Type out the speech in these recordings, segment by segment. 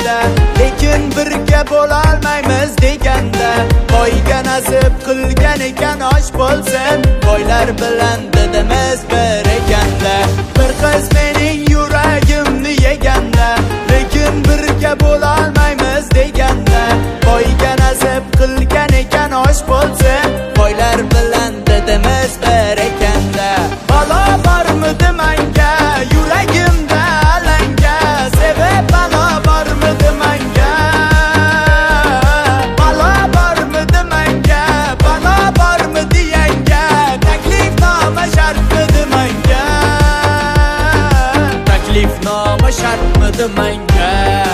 yuragimda, lekin birga bo'lolmaymiz deganda, boyga nasib qilgan ekan osh bo'lsin, boylar bilan didimiz bir ekanda. Bir qiz mening yuragimni yeganda, lekin birga bo'lolmaymiz deganda, boyga nasib qilgan ekan osh bo'lsin, boylar bilan didimiz bir ekanda. Balo bormidi menga yuragimda alanga, sevib balo bormidi menga, balo bormidi menga, balo bormidi yanga, taklifnoma shartmidi menga, taklifnoma shartmidi menga.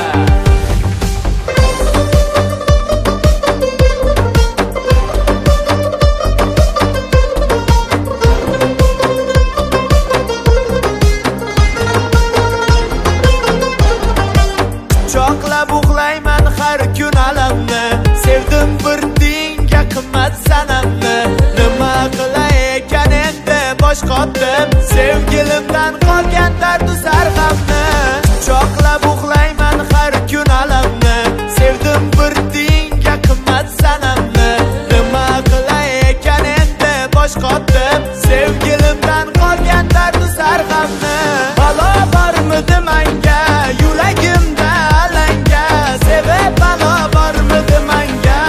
Quchoqlab uxlayman har kun alamni, sevdim bir tiyinga qimmat sanamni. Nima qilay ekan endi bosh qotdim, sevgilimdan qolgan dardu sarg'amni. Quchoqlab uxlayman har kun alamni, sevdim bir tiyinga qimmat sanamni. Nima qilay ekan endi bosh qotdim, sevgilimdan qolgan dardu sarg'amni. Balo bormidi menga yuragimda alanga, sevib balo bormidi menga,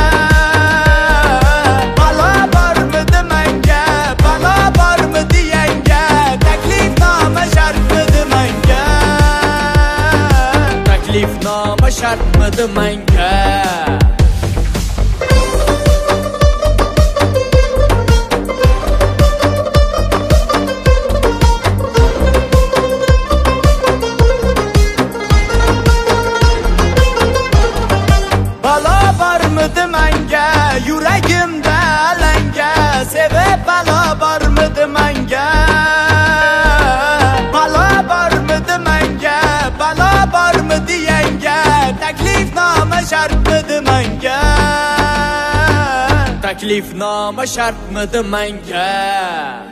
balo bormidi menga, balo bormidi yanga, taklifnoma shartmidi menga, taklifnoma shartmidi menga. Balo bormidi menga yuragimda alanga, sevib balo bormidi menga, balo bormidi menga, balo bormidi yanga, taklifnoma shartmidi menga, taklifnoma shartmidi menga.